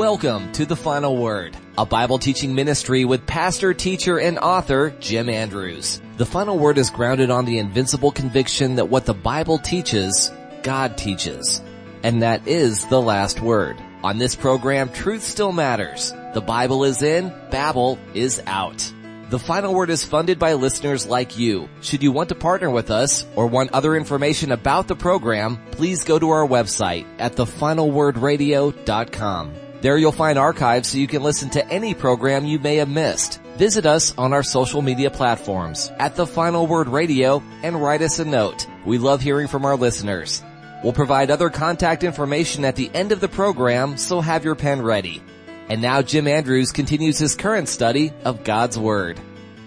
Welcome to The Final Word, a Bible teaching ministry with pastor, teacher, and author Jim Andrews. The Final Word is grounded on the invincible conviction that what the Bible teaches, God teaches. And that is the last word. On this program, truth still matters. The Bible is in, Babel is out. The Final Word is funded by listeners like you. Should you want to partner with us or want other information about the program, please go to our website at thefinalwordradio.com. There you'll find archives so you can listen to any program you may have missed. Visit us on our social media platforms at The Final Word Radio and write us a note. We love hearing from our listeners. We'll provide other contact information at the end of the program, so have your pen ready. And now Jim Andrews continues his current study of God's Word.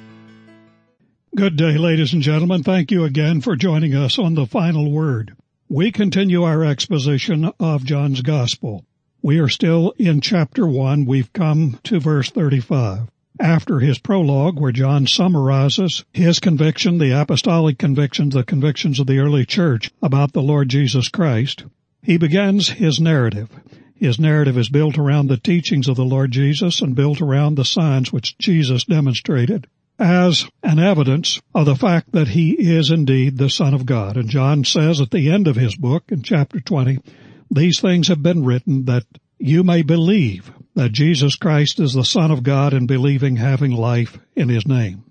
Good day, ladies and gentlemen. Thank you again for joining us on The Final Word. We continue our exposition of John's Gospel. We are still in chapter 1. We've come to verse 35. After his prologue, where John summarizes his conviction, the apostolic convictions, the convictions of the early church about the Lord Jesus Christ, he begins his narrative. His narrative is built around the teachings of the Lord Jesus and built around the signs which Jesus demonstrated as an evidence of the fact that he is indeed the Son of God. And John says at the end of his book, in chapter 20, these things have been written that you may believe that Jesus Christ is the Son of God, and believing having life in his name.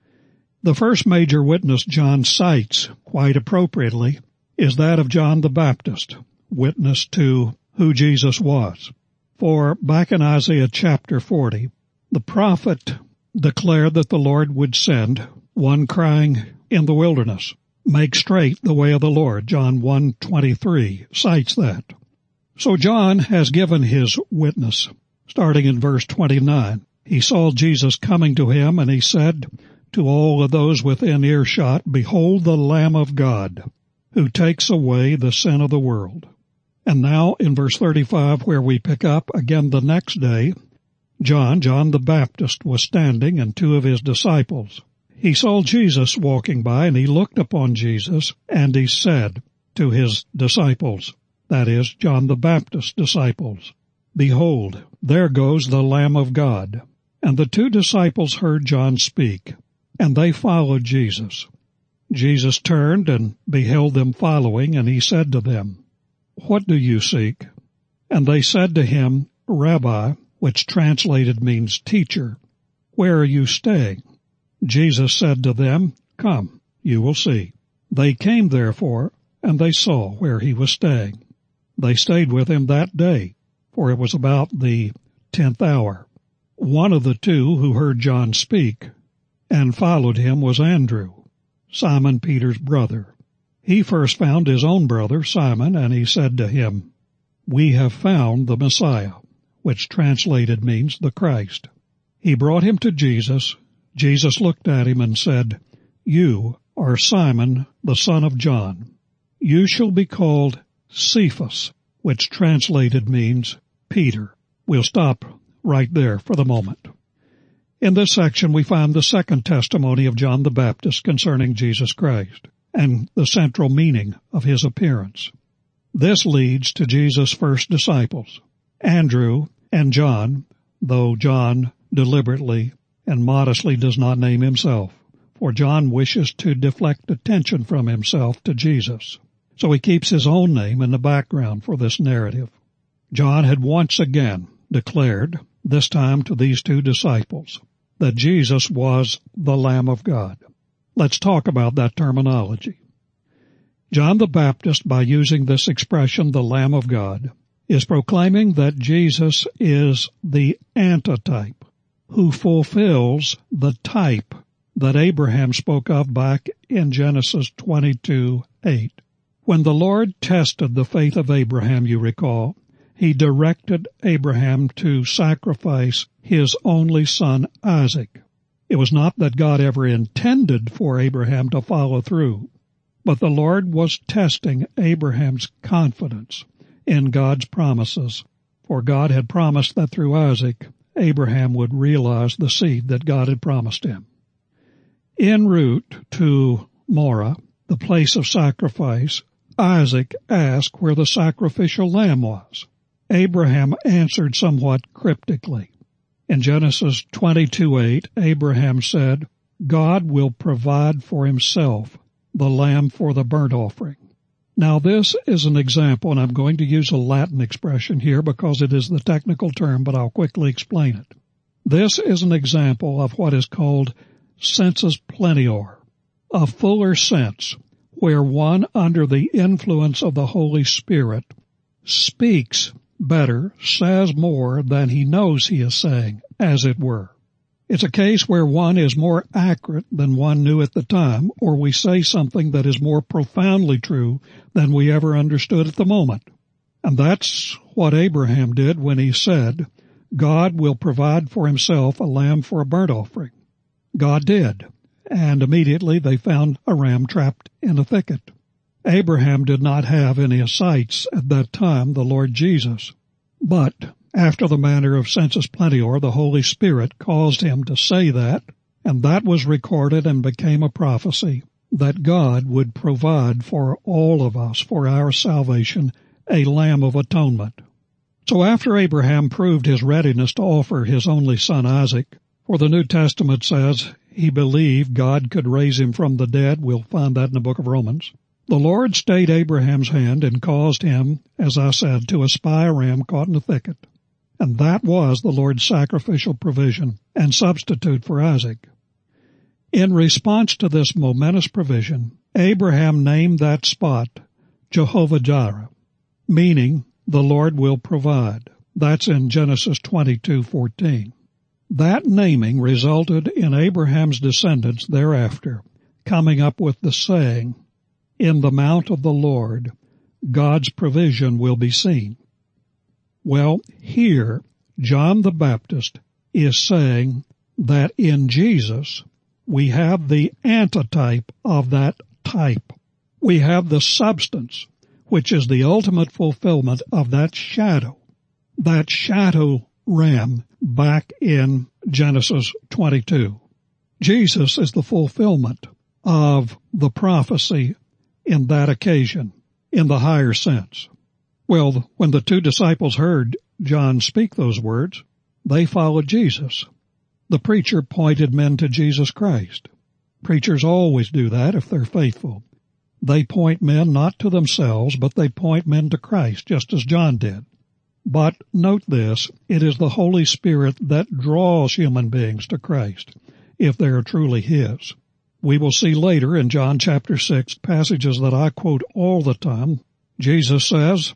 The first major witness John cites, quite appropriately, is that of John the Baptist, witness to who Jesus was. For back in Isaiah chapter 40, the prophet declared that the Lord would send one crying in the wilderness, make straight the way of the Lord. John 1:23 cites that. So John has given his witness, starting in verse 29. He saw Jesus coming to him, and he said to all of those within earshot, Behold the Lamb of God, who takes away the sin of the world. And now in verse 35, where we pick up again the next day, John the Baptist, was standing, and two of his disciples. He saw Jesus walking by, and he looked upon Jesus, and he said to his disciples, that is, John the Baptist's disciples, Behold, there goes the Lamb of God. And the two disciples heard John speak, and they followed Jesus. Jesus turned and beheld them following, and he said to them, What do you seek? And they said to him, Rabbi, which translated means teacher, where are you staying? Jesus said to them, Come, you will see. They came therefore, and they saw where he was staying. They stayed with him that day, for it was about the 10th hour. One of the two who heard John speak and followed him was Andrew, Simon Peter's brother. He first found his own brother, Simon, and he said to him, We have found the Messiah, which translated means the Christ. He brought him to Jesus. Jesus looked at him and said, You are Simon, the son of John. You shall be called Cephas, which translated means Peter. We'll stop right there for the moment. In this section, we find the second testimony of John the Baptist concerning Jesus Christ and the central meaning of his appearance. This leads to Jesus' first disciples, Andrew and John, though John deliberately and modestly does not name himself, for John wishes to deflect attention from himself to Jesus. So he keeps his own name in the background for this narrative. John had once again declared, this time to these two disciples, that Jesus was the Lamb of God. Let's talk about that terminology. John the Baptist, by using this expression, the Lamb of God, is proclaiming that Jesus is the antitype who fulfills the type that Abraham spoke of back in Genesis 22:8. When the Lord tested the faith of Abraham, you recall, he directed Abraham to sacrifice his only son, Isaac. It was not that God ever intended for Abraham to follow through, but the Lord was testing Abraham's confidence in God's promises, for God had promised that through Isaac, Abraham would realize the seed that God had promised him. En route to Moriah, the place of sacrifice, Isaac asked where the sacrificial lamb was. Abraham answered somewhat cryptically. In Genesis 22:8, Abraham said, God will provide for himself the lamb for the burnt offering. Now this is an example, and I'm going to use a Latin expression here because it is the technical term, but I'll quickly explain it. This is an example of what is called sensus plenior, a fuller sense, where one under the influence of the Holy Spirit speaks better, says more than he knows he is saying, as it were. It's a case where one is more accurate than one knew at the time, or we say something that is more profoundly true than we ever understood at the moment. And that's what Abraham did when he said, God will provide for himself a lamb for a burnt offering. God did, and immediately they found a ram trapped in a thicket. Abraham did not have in his sights at that time the Lord Jesus, but after the manner of sensus plenior, the Holy Spirit caused him to say that, and that was recorded and became a prophecy that God would provide for all of us, for our salvation, a lamb of atonement. So after Abraham proved his readiness to offer his only son Isaac, for the New Testament says he believed God could raise him from the dead, we'll find that in the book of Romans, the Lord stayed Abraham's hand and caused him, as I said, to espy a ram caught in a thicket. And that was the Lord's sacrificial provision and substitute for Isaac. In response to this momentous provision, Abraham named that spot Jehovah-Jireh, meaning the Lord will provide. That's in Genesis 22:14. That naming resulted in Abraham's descendants thereafter coming up with the saying, in the mount of the Lord, God's provision will be seen. Well, here, John the Baptist is saying that in Jesus, we have the antitype of that type. We have the substance, which is the ultimate fulfillment of that shadow ram back in Genesis 22. Jesus is the fulfillment of the prophecy in that occasion, in the higher sense. Well, when the two disciples heard John speak those words, they followed Jesus. The preacher pointed men to Jesus Christ. Preachers always do that if they're faithful. They point men not to themselves, but they point men to Christ, just as John did. But note this, it is the Holy Spirit that draws human beings to Christ, if they are truly His. We will see later in John chapter 6 passages that I quote all the time. Jesus says,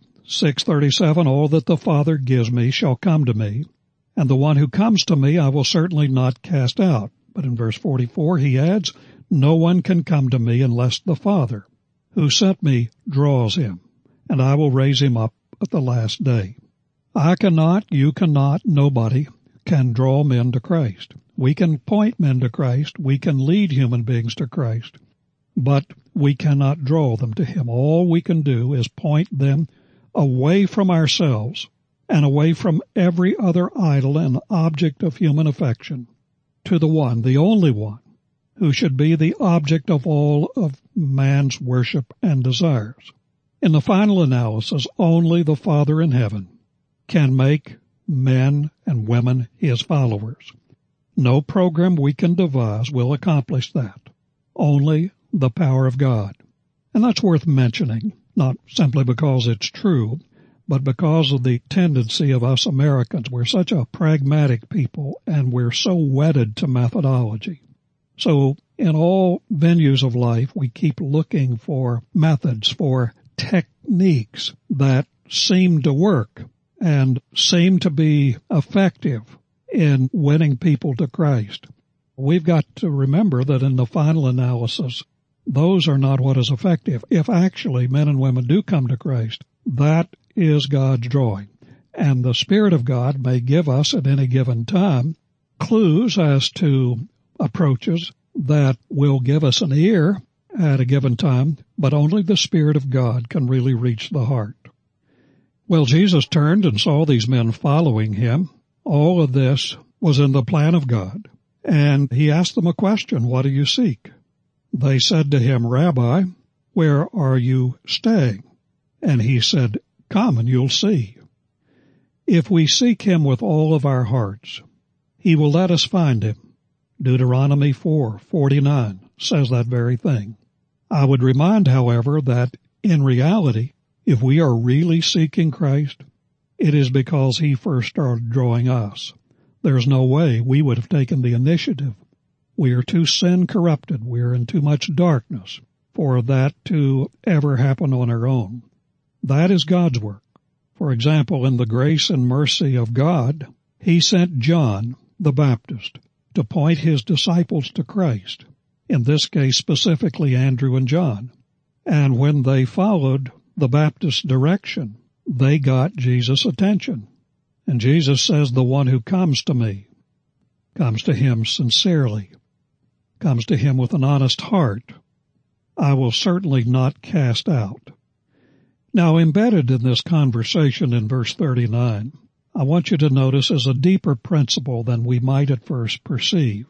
6:37, all that the Father gives me shall come to me, and the one who comes to me I will certainly not cast out. But in verse 44 he adds, no one can come to me unless the Father, who sent me, draws him, and I will raise him up at the last day. I cannot, you cannot, nobody can draw men to Christ. We can point men to Christ, we can lead human beings to Christ, but we cannot draw them to Him. All we can do is point them away from ourselves and away from every other idol and object of human affection to the one, the only one, who should be the object of all of man's worship and desires. In the final analysis, only the Father in heaven can make men and women His followers. No program we can devise will accomplish that. Only the power of God. And that's worth mentioning, not simply because it's true, but because of the tendency of us Americans. We're such a pragmatic people, and we're so wedded to methodology. So in all venues of life, we keep looking for methods, for techniques that seem to work and seem to be effective in winning people to Christ. We've got to remember that in the final analysis, those are not what is effective. If actually men and women do come to Christ, that is God's drawing. And the Spirit of God may give us at any given time clues as to approaches that will give us an ear at a given time, but only the Spirit of God can really reach the heart. Well, Jesus turned and saw these men following Him. All of this was in the plan of God. And He asked them a question, what do you seek? They said to Him, Rabbi, where are you staying? And He said, come and you'll see. If we seek him with all of our hearts, he will let us find him. Deuteronomy 4:49 says that very thing. I would remind, however, that in reality, if we are really seeking Christ, it is because he first started drawing us. There's no way we would have taken the initiative. We are too sin-corrupted. We are in too much darkness for that to ever happen on our own. That is God's work. For example, in the grace and mercy of God, he sent John the Baptist to point his disciples to Christ, in this case specifically Andrew and John. And when they followed the Baptist's direction, they got Jesus' attention. And Jesus says, the one who comes to me comes to him sincerely, comes to him with an honest heart, I will certainly not cast out. Now, embedded in this conversation in verse 39, I want you to notice is a deeper principle than we might at first perceive.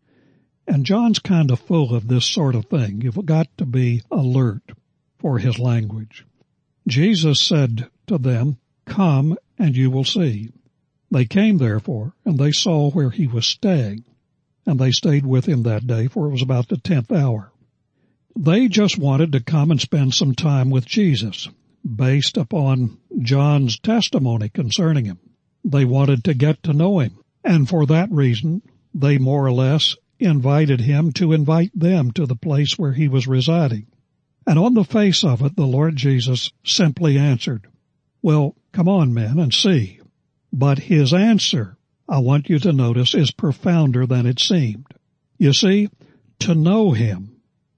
And John's kind of full of this sort of thing. You've got to be alert for his language. Jesus said to them, come and you will see. They came therefore, and they saw where he was staying, and they stayed with him that day, for it was about the 10th hour. They just wanted to come and spend some time with Jesus, based upon John's testimony concerning him. They wanted to get to know him, and for that reason, they more or less invited him to invite them to the place where he was residing. And on the face of it, the Lord Jesus simply answered, well, come on, men, and see. But his answer, I want you to notice, is profounder than it seemed. You see, to know him,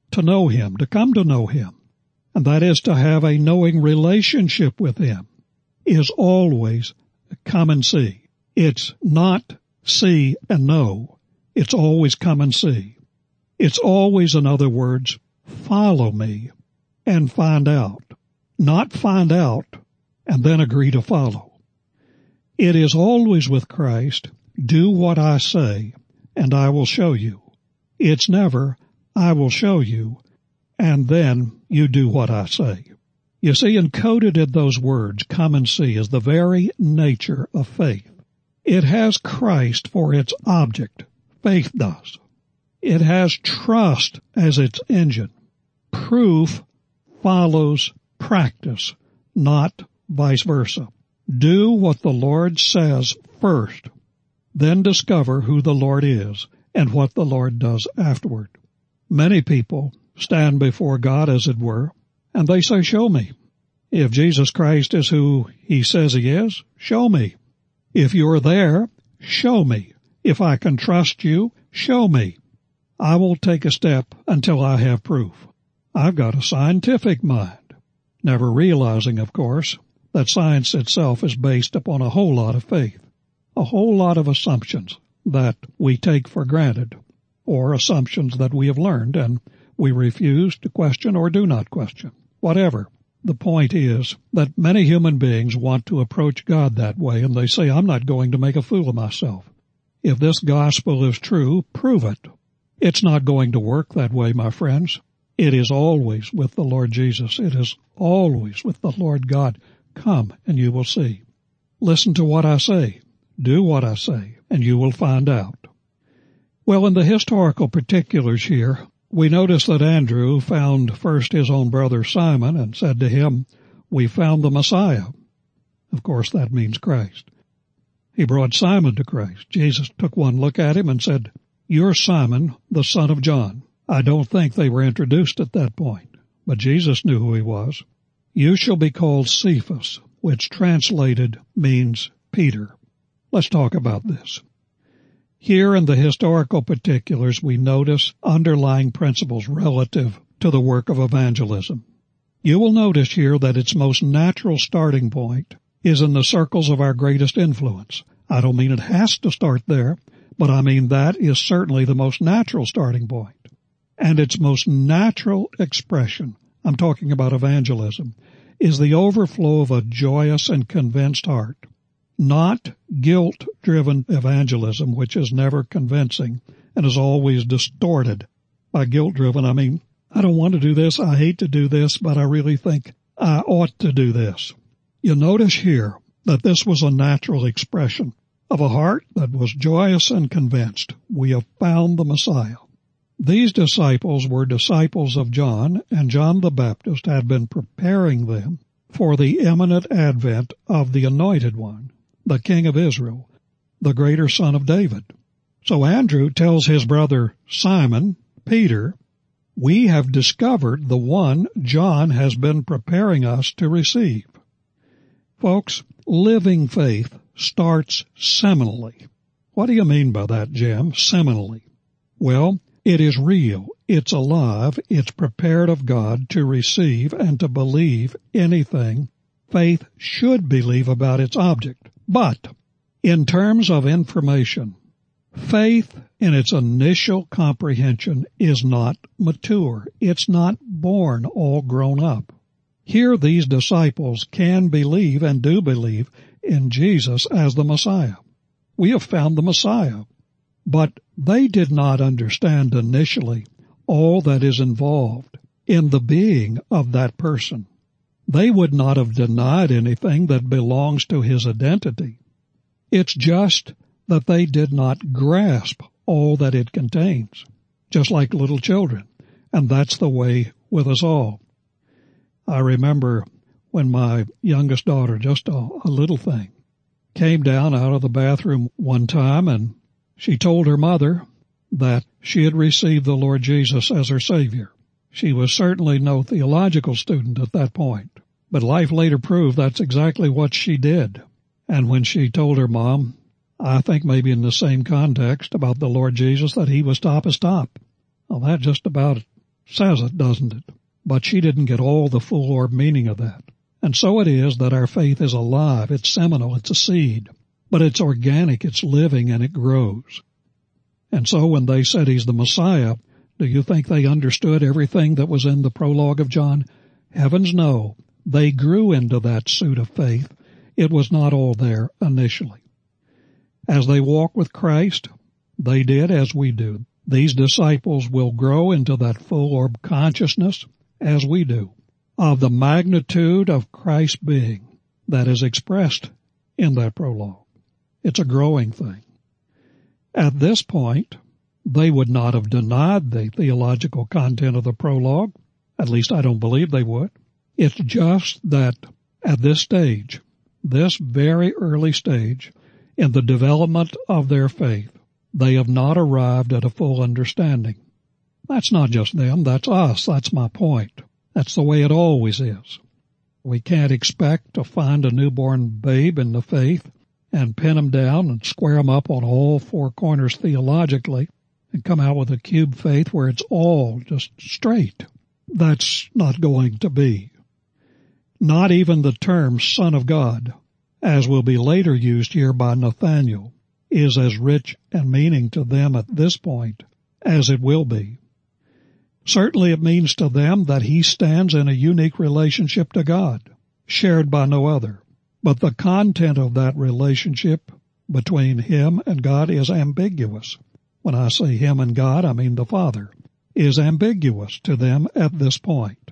to come to know him, and that is to have a knowing relationship with him, is always come and see. It's not see and know. It's always come and see. It's always, in other words, follow me and find out. Not find out and then agree to follow. It is always with Christ, do what I say and I will show you. It's never, I will show you and then you do what I say. You see, encoded in those words, come and see, is the very nature of faith. It has Christ for its object. Faith does. It has trust as its engine. Proof follows practice, not vice versa. Do what the Lord says first, then discover who the Lord is and what the Lord does afterward. Many people stand before God, as it were, and they say, show me. If Jesus Christ is who he says he is, show me. If you're there, show me. If I can trust you, show me. I will take a step until I have proof. I've got a scientific mind, never realizing, of course, that science itself is based upon a whole lot of faith, a whole lot of assumptions that we take for granted, or assumptions that we have learned and we refuse to question or do not question. Whatever. The point is that many human beings want to approach God that way, and they say, I'm not going to make a fool of myself. If this gospel is true, prove it. It's not going to work that way, my friends. It is always with the Lord Jesus. It is always with the Lord God. Come and you will see. Listen to what I say. Do what I say, and you will find out. Well, in the historical particulars here, we notice that Andrew found first his own brother Simon and said to him, we found the Messiah. Of course, that means Christ. He brought Simon to Christ. Jesus took one look at him and said, you're Simon, the son of John. I don't think they were introduced at that point, but Jesus knew who he was. You shall be called Cephas, which translated means Peter. Let's talk about this. Here in the historical particulars, we notice underlying principles relative to the work of evangelism. You will notice here that its most natural starting point is in the circles of our greatest influence. I don't mean it has to start there, but I mean that is certainly the most natural starting point. And its most natural expression, I'm talking about evangelism, is the overflow of a joyous and convinced heart. Not guilt-driven evangelism, which is never convincing and is always distorted. By guilt-driven, I mean, I don't want to do this, I hate to do this, but I really think I ought to do this. You notice here that this was a natural expression of a heart that was joyous and convinced. We have found the Messiah. These disciples were disciples of John, and John the Baptist had been preparing them for the imminent advent of the Anointed One, the King of Israel, the greater Son of David. So Andrew tells his brother Simon, Peter, we have discovered the one John has been preparing us to receive. Folks, living faith starts seminally. What do you mean by that, Jim? Seminally. Well, it is real, it's alive, it's prepared of God to receive and to believe anything faith should believe about its object. But, in terms of information, faith in its initial comprehension is not mature. It's not born all grown up. Here these disciples can believe and do believe in Jesus as the Messiah. We have found the Messiah. But they did not understand initially all that is involved in the being of that person. They would not have denied anything that belongs to his identity. It's just that they did not grasp all that it contains, just like little children. And that's the way with us all. I remember when my youngest daughter, just a little thing, came down out of the bathroom one time, and she told her mother that she had received the Lord Jesus as her Savior. She was certainly no theological student at that point, but life later proved that's exactly what she did. And when she told her mom, I think maybe in the same context about the Lord Jesus, that he was top as top. Well, that just about says it, doesn't it? But she didn't get all the full orb meaning of that. And so it is that our faith is alive, it's seminal, it's a seed. But it's organic, it's living, and it grows. And so when they said he's the Messiah, do you think they understood everything that was in the prologue of John? Heavens no. They grew into that suit of faith. It was not all there initially. As they walk with Christ, they did as we do. These disciples will grow into that full orb consciousness as we do, of the magnitude of Christ's being that is expressed in that prologue. It's a growing thing. At this point, they would not have denied the theological content of the prologue. At least I don't believe they would. It's just that at this stage, this very early stage in the development of their faith, they have not arrived at a full understanding. That's not just them, that's us, that's my point. That's the way it always is. We can't expect to find a newborn babe in the faith and pin them down and square them up on all four corners theologically and come out with a cube faith where it's all just straight. That's not going to be. Not even the term Son of God, as will be later used here by Nathanael, is as rich and meaning to them at this point as it will be. Certainly it means to them that he stands in a unique relationship to God, shared by no other. But the content of that relationship between him and God is ambiguous. When I say him and God, I mean the Father, is ambiguous to them at this point.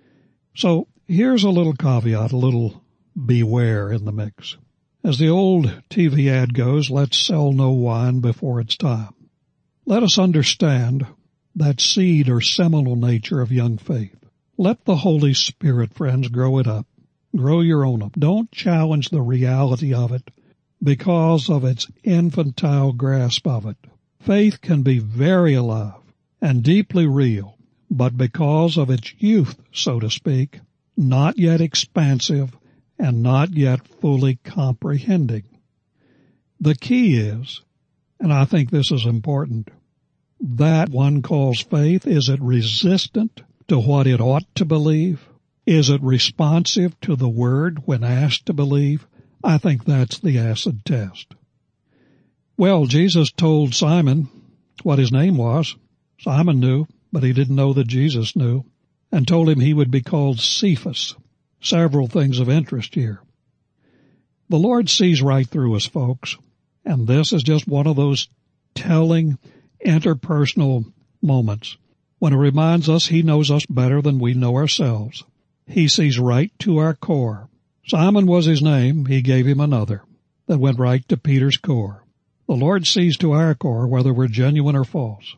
So here's a little caveat, a little beware in the mix. As the old TV ad goes, let's sell no wine before it's time. Let us understand that seed or seminal nature of young faith. Let the Holy Spirit, friends, grow it up. Grow your own up. Don't challenge the reality of it because of its infantile grasp of it. Faith can be very alive and deeply real, but because of its youth, so to speak, not yet expansive and not yet fully comprehending. The key is, and I think this is important, that one calls faith, is it resistant to what it ought to believe? Is it responsive to the Word when asked to believe? I think that's the acid test. Well, Jesus told Simon what his name was. Simon knew, but he didn't know that Jesus knew, and told him he would be called Cephas. Several things of interest here. The Lord sees right through us, folks, and this is just one of those telling interpersonal moments when it reminds us he knows us better than we know ourselves. He sees right to our core, Simon was his name. He gave him another that went right to Peter's core. The Lord sees to our core whether we're genuine or false.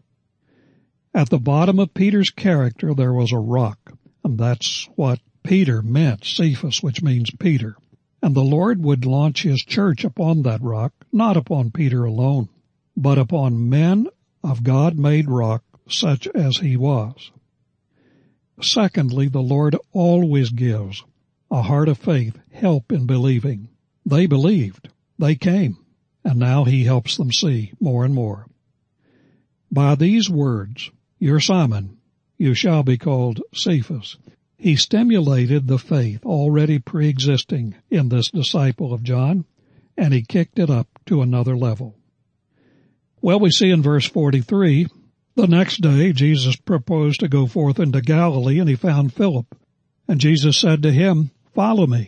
At the bottom of Peter's character there was a rock, and that's what Peter meant, Cephas, which means Peter. And the Lord would launch his church upon that rock, not upon Peter alone, but upon men of God-made rock, such as he was. Secondly, the Lord always gives a heart of faith, help in believing. They believed. They came. And now he helps them see more and more. By these words, "You're Simon, you shall be called Cephas," he stimulated the faith already pre-existing in this disciple of John, and he kicked it up to another level. Well, we see in verse 43, the next day Jesus proposed to go forth into Galilee, and he found Philip. And Jesus said to him, "Follow me."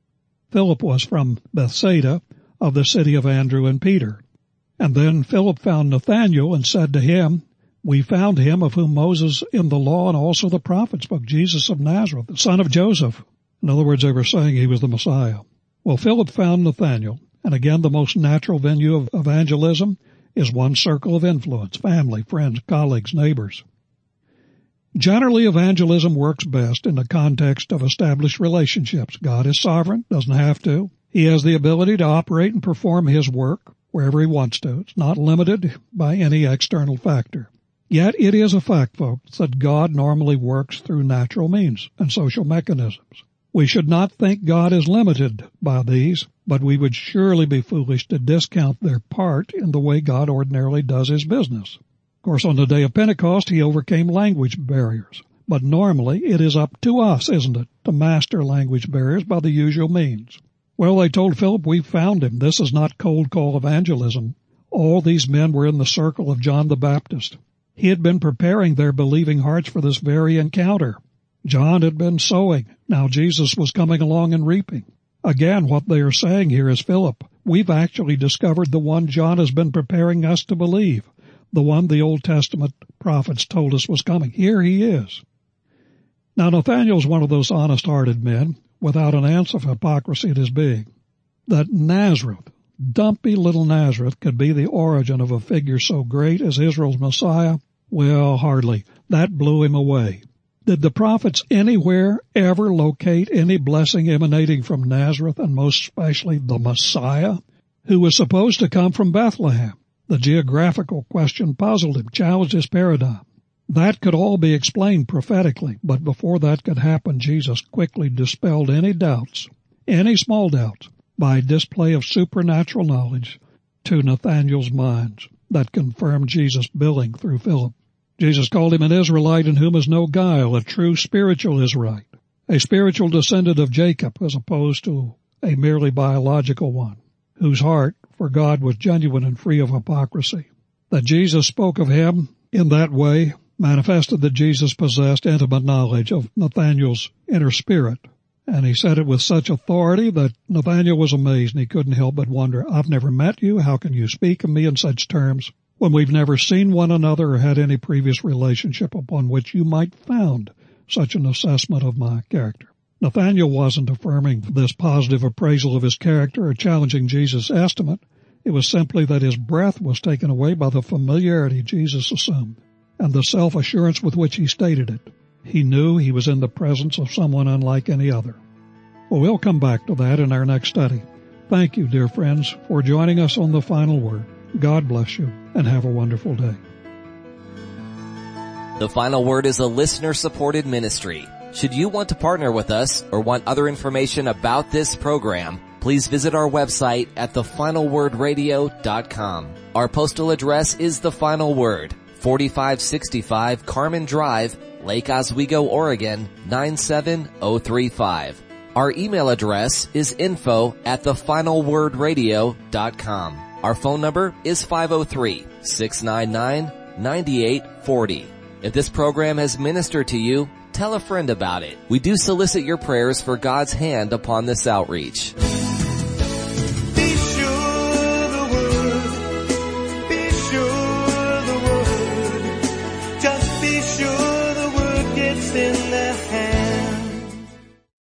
Philip was from Bethsaida, of the city of Andrew and Peter. And then Philip found Nathanael and said to him, "We found him of whom Moses in the law and also the prophets spoke, Jesus of Nazareth, the son of Joseph." In other words, they were saying he was the Messiah. Well, Philip found Nathanael, and again the most natural venue of evangelism is one circle of influence: family, friends, colleagues, neighbors. Generally, evangelism works best in the context of established relationships. God is sovereign, doesn't have to. He has the ability to operate and perform his work wherever he wants to. It's not limited by any external factor. Yet it is a fact, folks, that God normally works through natural means and social mechanisms. We should not think God is limited by these, but we would surely be foolish to discount their part in the way God ordinarily does his business. Of course, on the day of Pentecost, he overcame language barriers. But normally it is up to us, isn't it, to master language barriers by the usual means. Well, they told Philip, "We found him." This is not cold call evangelism. All these men were in the circle of John the Baptist. He had been preparing their believing hearts for this very encounter. John had been sowing. Now Jesus was coming along and reaping. Again, what they are saying here is, Philip, we've actually discovered the one John has been preparing us to believe, the one the Old Testament prophets told us was coming. Here he is. Now, Nathanael's one of those honest-hearted men, without an ounce of hypocrisy at his being. That Nazareth, dumpy little Nazareth, could be the origin of a figure so great as Israel's Messiah? Well, hardly. That blew him away. Did the prophets anywhere ever locate any blessing emanating from Nazareth, and most especially the Messiah, who was supposed to come from Bethlehem? The geographical question puzzled him, challenged his paradigm. That could all be explained prophetically, but before that could happen, Jesus quickly dispelled any doubts, any small doubts, by display of supernatural knowledge to Nathanael's minds that confirmed Jesus' billing through Philip. Jesus called him an Israelite in whom is no guile, a true spiritual Israelite, a spiritual descendant of Jacob as opposed to a merely biological one, whose heart for God was genuine and free of hypocrisy. That Jesus spoke of him in that way manifested that Jesus possessed intimate knowledge of Nathanael's inner spirit. And he said it with such authority that Nathanael was amazed, and he couldn't help but wonder, "I've never met you. How can you speak of me in such terms when we've never seen one another or had any previous relationship upon which you might found such an assessment of my character?" Nathanael wasn't affirming this positive appraisal of his character or challenging Jesus' estimate. It was simply that his breath was taken away by the familiarity Jesus assumed and the self-assurance with which he stated it. He knew he was in the presence of someone unlike any other. Well, we'll come back to that in our next study. Thank you, dear friends, for joining us on The Final Word. God bless you, and have a wonderful day. The Final Word is a listener-supported ministry. Should you want to partner with us or want other information about this program, please visit our website at thefinalwordradio.com. Our postal address is The Final Word, 4565 Carmen Drive, Lake Oswego, Oregon, 97035. Our email address is info@thefinalwordradio.com. Our phone number is 503-699-9840. If this program has ministered to you, tell a friend about it. We do solicit your prayers for God's hand upon this outreach.